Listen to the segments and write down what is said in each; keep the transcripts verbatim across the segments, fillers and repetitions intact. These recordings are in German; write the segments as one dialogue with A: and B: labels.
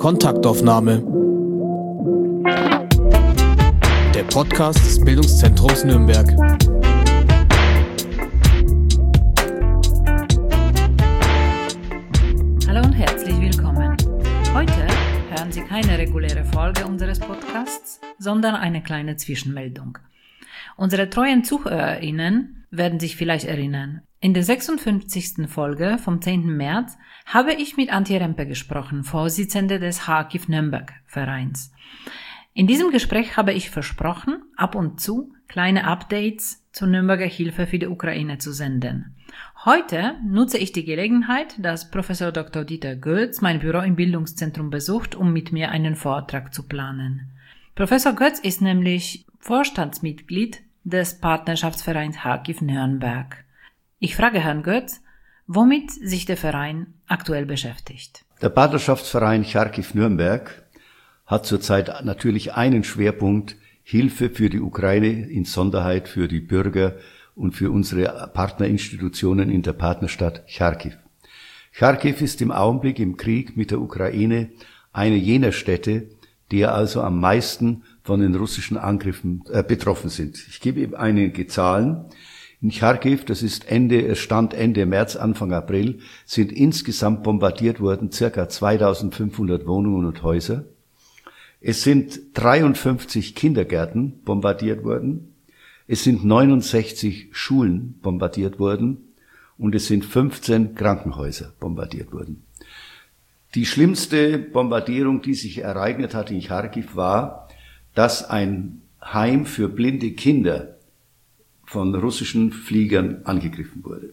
A: Kontaktaufnahme. Der Podcast des Bildungszentrums Nürnberg.
B: Hallo und herzlich willkommen. Heute hören Sie keine reguläre Folge unseres Podcasts, sondern eine kleine Zwischenmeldung. Unsere treuen ZuhörerInnen werden sich vielleicht erinnern. In der sechsundfünfzigsten Folge vom zehnten März habe ich mit Antje Rempe gesprochen, Vorsitzende des Charkiw Nürnberg Vereins. In diesem Gespräch habe ich versprochen, ab und zu kleine Updates zur Nürnberger Hilfe für die Ukraine zu senden. Heute nutze ich die Gelegenheit, dass Professor Doktor Dieter Götz mein Büro im Bildungszentrum besucht, um mit mir einen Vortrag zu planen. Professor Götz ist nämlich Vorstandsmitglied des Partnerschaftsvereins Charkiw Nürnberg. Ich frage Herrn Götz, womit sich der Verein aktuell beschäftigt.
C: Der Partnerschaftsverein Charkiw Nürnberg hat zurzeit natürlich einen Schwerpunkt: Hilfe für die Ukraine, insonderheit für die Bürger und für unsere Partnerinstitutionen in der Partnerstadt Charkiw. Charkiw ist im Augenblick im Krieg mit der Ukraine eine jener Städte, die also am meisten von den russischen Angriffen äh, betroffen sind. Ich gebe Ihnen einige Zahlen. In Charkiw, das ist Ende, Stand Ende März, Anfang April, sind insgesamt bombardiert worden circa zweitausendfünfhundert Wohnungen und Häuser. Es sind dreiundfünfzig Kindergärten bombardiert worden. Es sind neunundsechzig Schulen bombardiert worden. Und es sind fünfzehn Krankenhäuser bombardiert worden. Die schlimmste Bombardierung, die sich ereignet hat in Charkiw, war, dass ein Heim für blinde Kinder von russischen Fliegern angegriffen wurde.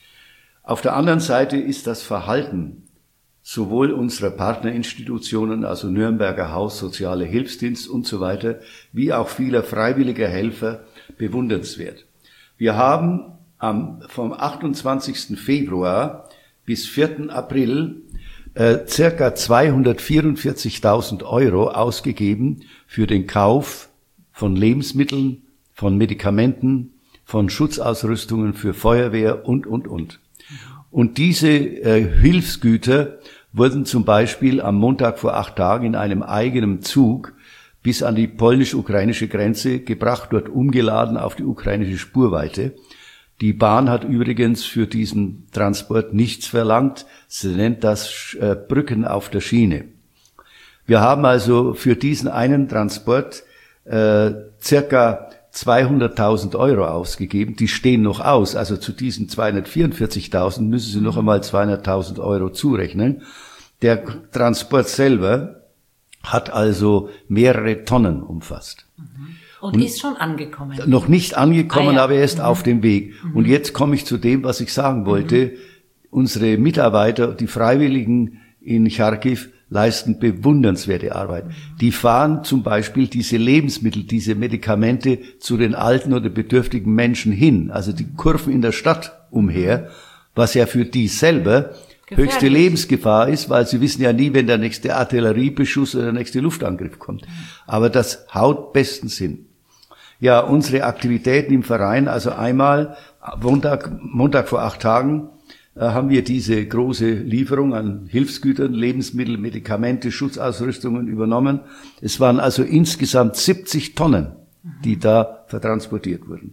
C: Auf der anderen Seite ist das Verhalten sowohl unserer Partnerinstitutionen, also Nürnberger Haus, Soziale Hilfsdienst und so weiter, wie auch vieler freiwilliger Helfer bewundernswert. Wir haben am, vom achtundzwanzigsten Februar bis vierten April äh, circa zweihundertvierundvierzigtausend Euro ausgegeben für den Kauf von Lebensmitteln, von Medikamenten, von Schutzausrüstungen für Feuerwehr und, und, und. Und diese äh, Hilfsgüter wurden zum Beispiel am Montag vor acht Tagen in einem eigenen Zug bis an die polnisch-ukrainische Grenze gebracht, dort umgeladen auf die ukrainische Spurweite. Die Bahn hat übrigens für diesen Transport nichts verlangt. Sie nennt das äh, Brücken auf der Schiene. Wir haben also für diesen einen Transport äh, circa zweihunderttausend Euro ausgegeben. Die stehen noch aus. Also zu diesen zweihundertvierundvierzigtausend müssen Sie noch einmal zweihunderttausend Euro zurechnen. Der Transport selber hat also mehrere Tonnen umfasst.
B: Und, und ist schon angekommen?
C: Noch nicht angekommen, ah, ja. aber er ist mhm. auf dem Weg. Mhm. Und jetzt komme ich zu dem, was ich sagen wollte. Mhm. Unsere Mitarbeiter, die Freiwilligen in Charkiw, leisten bewundernswerte Arbeit. Mhm. Die fahren zum Beispiel diese Lebensmittel, diese Medikamente zu den alten oder bedürftigen Menschen hin. Also die kurven in der Stadt umher, was ja für die selber gefährlich. Höchste Lebensgefahr ist, weil sie wissen ja nie, wenn der nächste Artilleriebeschuss oder der nächste Luftangriff kommt. Aber das haut bestens hin. Ja, unsere Aktivitäten im Verein, also einmal Montag, Montag vor acht Tagen, haben wir diese große Lieferung an Hilfsgütern, Lebensmittel, Medikamente, Schutzausrüstungen übernommen. Es waren also insgesamt siebzig Tonnen, die da vertransportiert wurden.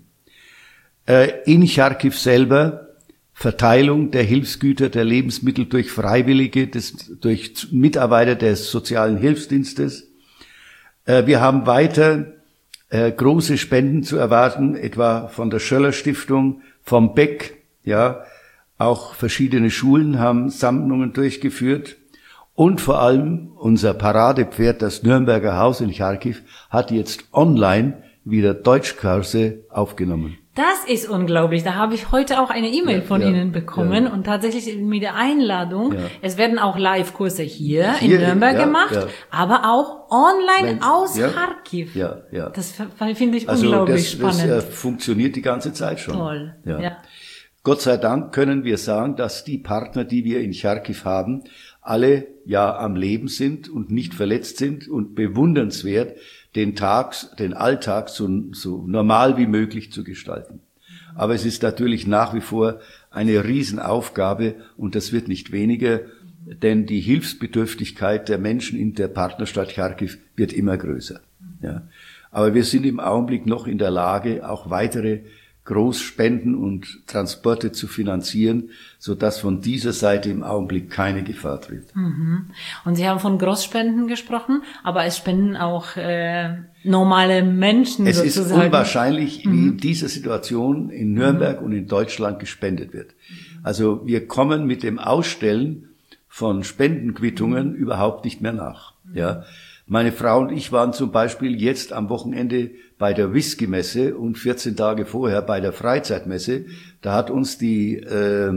C: In Charkiw selber Verteilung der Hilfsgüter, der Lebensmittel durch Freiwillige, des, durch Mitarbeiter des sozialen Hilfsdienstes. Wir haben weiter große Spenden zu erwarten, etwa von der Schöller Stiftung, vom Beck, ja. Auch verschiedene Schulen haben Sammlungen durchgeführt. Und vor allem unser Paradepferd, das Nürnberger Haus in Charkiw, hat jetzt online wieder Deutschkurse aufgenommen.
B: Das ist unglaublich. Da habe ich heute auch eine E-Mail ja, von ja, Ihnen bekommen ja. und tatsächlich mit der Einladung. Ja. Es werden auch Live-Kurse hier, hier in Nürnberg ja, gemacht, ja. aber auch online Wenn, aus ja, Charkiw.
C: Ja, ja.
B: Das finde ich
C: also
B: unglaublich
C: das,
B: spannend.
C: Das äh, funktioniert die ganze Zeit schon.
B: Toll.
C: Ja.
B: Ja.
C: Gott sei Dank können wir sagen, dass die Partner, die wir in Charkiw haben, alle ja am Leben sind und nicht verletzt sind und bewundernswert den Tag, den Alltag so, so normal wie möglich zu gestalten. Aber es ist natürlich nach wie vor eine Riesenaufgabe und das wird nicht weniger. denn die Hilfsbedürftigkeit der Menschen in der Partnerstadt Charkiw wird immer größer. Ja. Aber wir sind im Augenblick noch in der Lage, auch weitere Großspenden und Transporte zu finanzieren, so dass von dieser Seite im Augenblick keine Gefahr tritt.
B: Mhm. Und Sie haben von Großspenden gesprochen, aber es spenden auch äh, normale Menschen
C: es
B: sozusagen.
C: Es ist unwahrscheinlich, mhm. wie in dieser Situation in Nürnberg mhm. und in Deutschland gespendet wird. Also wir kommen mit dem Ausstellen von Spendenquittungen mhm. überhaupt nicht mehr nach. Ja. Meine Frau und ich waren zum Beispiel jetzt am Wochenende bei der Whisky-Messe und vierzehn Tage vorher bei der Freizeitmesse. Da hat uns die äh,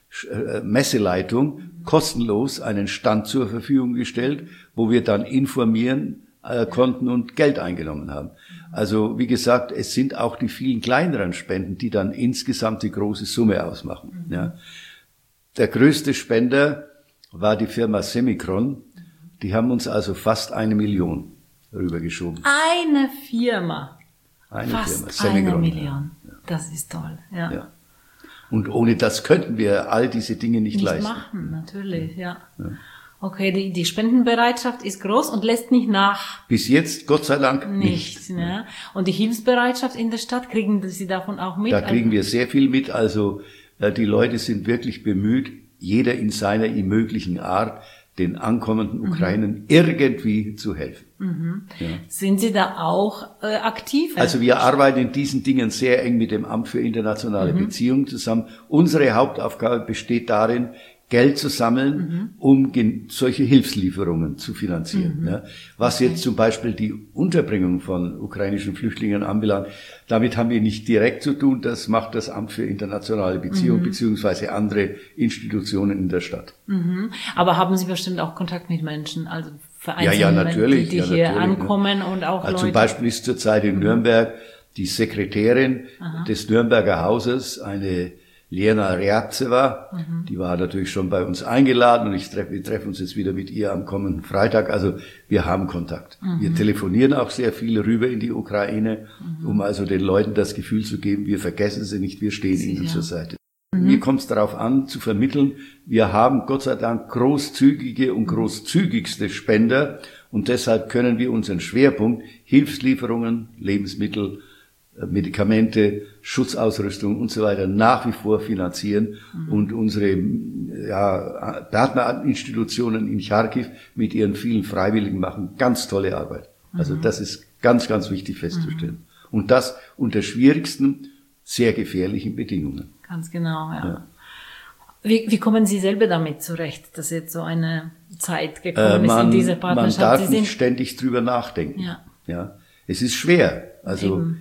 C: Messeleitung kostenlos einen Stand zur Verfügung gestellt, wo wir dann informieren äh, konnten und Geld eingenommen haben. Also wie gesagt, es sind auch die vielen kleineren Spenden, die dann insgesamt die große Summe ausmachen. Ja. Der größte Spender war die Firma Semikron. Die haben uns also fast eine Million rübergeschoben.
B: Eine Firma.
C: Eine
B: fast
C: Firma.
B: Eine Million. Ja. Das ist toll. Ja.
C: ja. Und ohne das könnten wir all diese Dinge nicht,
B: nicht
C: leisten.
B: machen, natürlich, ja. ja. Okay, die, die Spendenbereitschaft ist groß und lässt nicht nach.
C: Bis jetzt, Gott sei Dank,
B: nicht.
C: nicht.
B: Ja. Und die Hilfsbereitschaft in der Stadt, kriegen Sie davon auch mit?
C: Da kriegen wir sehr viel mit. Also die Leute sind wirklich bemüht, jeder in seiner ihm möglichen Art, den ankommenden Ukrainern mhm. irgendwie zu helfen.
B: Mhm. Ja. Sind Sie da auch äh, aktiv?
C: Also wir arbeiten in diesen Dingen sehr eng mit dem Amt für internationale mhm. Beziehungen zusammen. Unsere Hauptaufgabe besteht darin, Geld zu sammeln, mhm. um solche Hilfslieferungen zu finanzieren. Mhm. Ja. Was okay. jetzt zum Beispiel die Unterbringung von ukrainischen Flüchtlingen anbelangt, damit haben wir nicht direkt zu tun. Das macht das Amt für internationale Beziehungen mhm. beziehungsweise andere Institutionen in der Stadt.
B: Mhm. Aber haben Sie bestimmt auch Kontakt mit Menschen, also
C: ja, ja, natürlich,
B: die, die
C: ja,
B: hier
C: natürlich,
B: ankommen
C: ja.
B: und auch
C: also
B: Leute?
C: Zum Beispiel ist zurzeit in Nürnberg die Sekretärin
B: Aha.
C: des Nürnberger Hauses, eine Lena Reabzeva, mhm. die war natürlich schon bei uns eingeladen und ich treffe, wir treffen uns jetzt wieder mit ihr am kommenden Freitag. Also wir haben Kontakt. Mhm. Wir telefonieren auch sehr viel rüber in die Ukraine, mhm. um also den Leuten das Gefühl zu geben, wir vergessen sie nicht, wir stehen Sicher. ihnen zur Seite. Mhm. Mir kommt es darauf an, zu vermitteln, wir haben Gott sei Dank großzügige und großzügigste Spender und deshalb können wir unseren Schwerpunkt Hilfslieferungen, Lebensmittel, Medikamente, Schutzausrüstung und so weiter nach wie vor finanzieren mhm. und unsere ja, Partnerinstitutionen in Charkiw mit ihren vielen Freiwilligen machen ganz tolle Arbeit. Mhm. Also das ist ganz, ganz wichtig festzustellen. Mhm. Und das unter schwierigsten, sehr gefährlichen Bedingungen.
B: Ganz genau, ja. ja. Wie, wie kommen Sie selber damit zurecht, dass jetzt so eine Zeit gekommen äh, man, ist in dieser Partnerschaft?
C: Man darf
B: Sie
C: nicht ständig drüber nachdenken.
B: Ja.
C: Ja. Es ist schwer. Also Eben.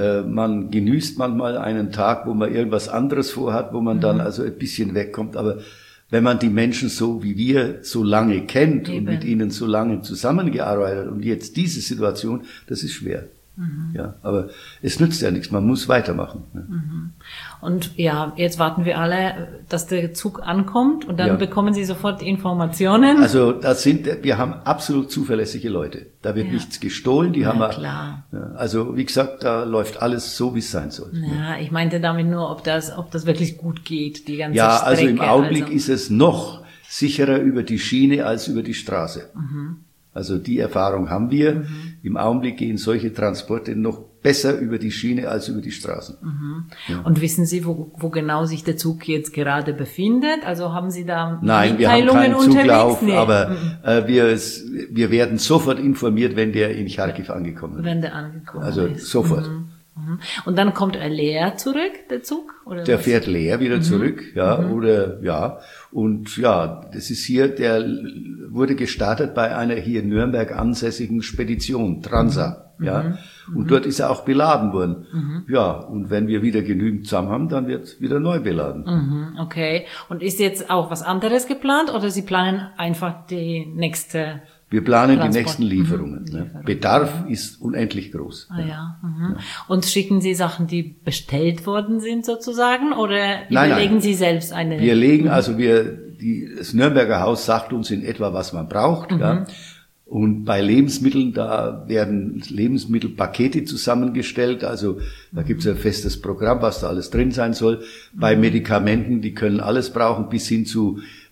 C: Man genießt manchmal einen Tag, wo man irgendwas anderes vorhat, wo man mhm. dann also ein bisschen wegkommt. Aber wenn man die Menschen so wie wir so lange kennt Eben. und mit ihnen so lange zusammengearbeitet und jetzt diese Situation, das ist schwer. Mhm. Ja, aber es nützt ja nichts, man muss weitermachen.
B: Mhm. Und ja, jetzt warten wir alle, dass der Zug ankommt und dann ja. bekommen Sie sofort Informationen.
C: Also das sind, wir haben absolut zuverlässige Leute. Da wird ja. nichts gestohlen, die
B: ja,
C: haben wir.
B: Klar.
C: Ja, also wie gesagt, da läuft alles so, wie es sein soll.
B: Ja, ja, ich meinte damit nur, ob das, ob das wirklich gut geht, die ganze
C: ja,
B: Strecke.
C: Ja, also im Augenblick also. ist es noch sicherer über die Schiene als über die Straße.
B: Mhm.
C: Also die Erfahrung haben wir.
B: Mhm.
C: Im Augenblick gehen solche Transporte noch besser über die Schiene als über die Straßen.
B: Mhm. Ja. Und wissen Sie, wo, wo genau sich der Zug jetzt gerade befindet? Also haben Sie da
C: Nein, wir haben keinen Zuglauf, nee. aber mhm. äh, wir, wir werden sofort informiert, wenn der in Charkiw angekommen ist.
B: Wenn der angekommen
C: also
B: ist.
C: Also sofort.
B: Mhm. Und dann kommt er leer zurück, der Zug? Oder
C: der
B: was?
C: fährt leer wieder
B: mhm.
C: zurück, ja,
B: mhm.
C: oder, ja. Und ja, das ist hier, der wurde gestartet bei einer hier in Nürnberg ansässigen Spedition, Transa, mhm. ja. Und mhm. dort ist er auch beladen worden. Mhm. Ja, und wenn wir wieder genügend zusammen haben, dann wird wieder neu beladen.
B: Mhm. Okay. Und ist jetzt auch was anderes geplant oder Sie planen einfach die nächste?
C: Wir planen
B: Transport.
C: die nächsten Lieferungen. Mhm. Ne? Bedarf mhm. ist unendlich groß.
B: Ah, ja. Mhm. ja. Und schicken Sie Sachen, die bestellt worden sind sozusagen, oder
C: nein,
B: überlegen
C: nein.
B: Sie selbst eine?
C: Wir legen, also wir, die, das Nürnberger Haus sagt uns in etwa, was man braucht. Mhm. Ja. Und bei Lebensmitteln, da werden Lebensmittelpakete zusammengestellt. Also da gibt es ein festes Programm, was da alles drin sein soll. Bei Medikamenten, die können alles brauchen, bis hin zu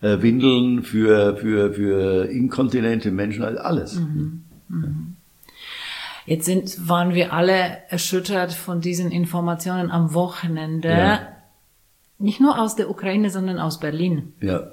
C: äh, Windeln für, für, für inkontinente Menschen, also alles.
B: Mhm. Mhm. Jetzt sind, waren wir alle erschüttert von diesen Informationen am Wochenende. Ja. Nicht nur aus der Ukraine, sondern aus Berlin.
C: Ja.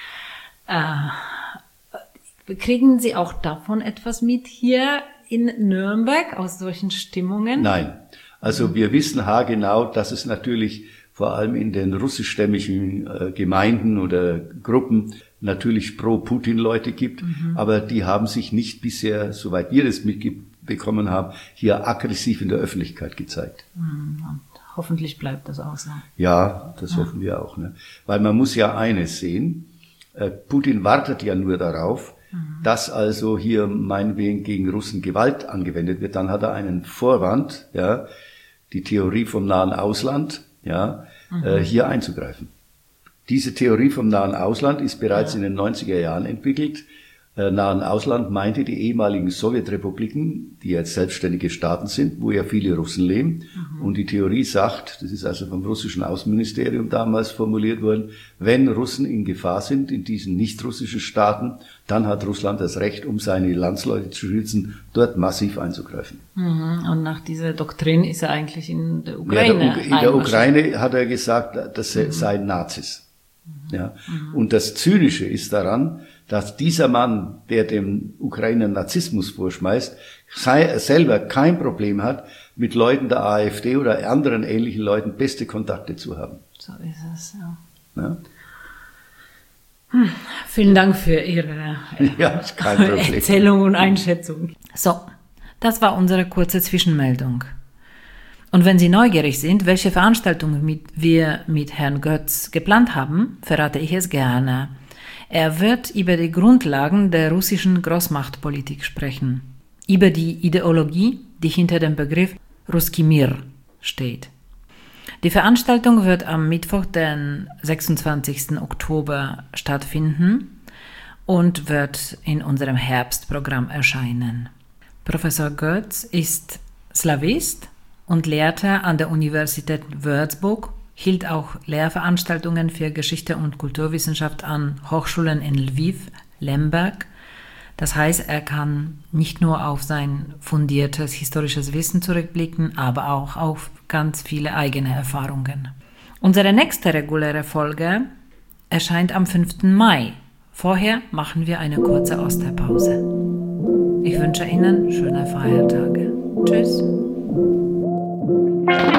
B: Äh, kriegen Sie auch davon etwas mit hier in Nürnberg, aus solchen Stimmungen?
C: Nein. Also wir wissen haargenau, dass es natürlich vor allem in den russischstämmigen äh, Gemeinden oder Gruppen natürlich Pro-Putin-Leute gibt, mhm. aber die haben sich nicht bisher, soweit wir das mitbekommen haben, hier aggressiv in der Öffentlichkeit gezeigt.
B: Mhm. Und hoffentlich bleibt das auch so.
C: Ja, das ja. hoffen wir auch. Ne? Weil man muss ja eines sehen, äh, Putin wartet ja nur darauf, mhm. dass also hier meinetwegen gegen Russen Gewalt angewendet wird. Dann hat er einen Vorwand, ja, die Theorie vom nahen Ausland, ja, mhm. äh, hier einzugreifen. Diese Theorie vom Nahen Ausland ist bereits ja. in den neunziger Jahren entwickelt. Äh, Nahen Ausland meinte die ehemaligen Sowjetrepubliken, die jetzt selbstständige Staaten sind, wo ja viele Russen leben. Mhm. Und die Theorie sagt, das ist also vom russischen Außenministerium damals formuliert worden, wenn Russen in Gefahr sind in diesen nicht-russischen Staaten, dann hat Russland das Recht, um seine Landsleute zu schützen, dort massiv einzugreifen.
B: Mhm. Und nach dieser Doktrin ist er eigentlich in der Ukraine
C: ja, der U- In der Ukraine hat er gesagt, das mhm. seien Nazis. Ja. Mhm. Und das Zynische ist daran, dass dieser Mann, der dem Ukrainer Nazismus vorschmeißt, sei, selber kein Problem hat, mit Leuten der AfD oder anderen ähnlichen Leuten beste Kontakte zu haben.
B: So ist es, ja.
C: ja?
B: Hm, vielen Dank für Ihre
C: ja, kein Problem.
B: Erzählung und Einschätzung. So, das war unsere kurze Zwischenmeldung. Und wenn Sie neugierig sind, welche Veranstaltungen mit, wir mit Herrn Götz geplant haben, verrate ich es gerne. Er wird über die Grundlagen der russischen Großmachtpolitik sprechen, über die Ideologie, die hinter dem Begriff Russki Mir steht. Die Veranstaltung wird am Mittwoch, den sechsundzwanzigsten Oktober stattfinden und wird in unserem Herbstprogramm erscheinen. Professor Götz ist Slawist und lehrte an der Universität Würzburg, hielt auch Lehrveranstaltungen für Geschichte und Kulturwissenschaft an Hochschulen in Lviv, Lemberg. Das heißt, er kann nicht nur auf sein fundiertes historisches Wissen zurückblicken, aber auch auf ganz viele eigene Erfahrungen. Unsere nächste reguläre Folge erscheint am fünften Mai. Vorher machen wir eine kurze Osterpause. Ich wünsche Ihnen schöne Feiertage. Tschüss.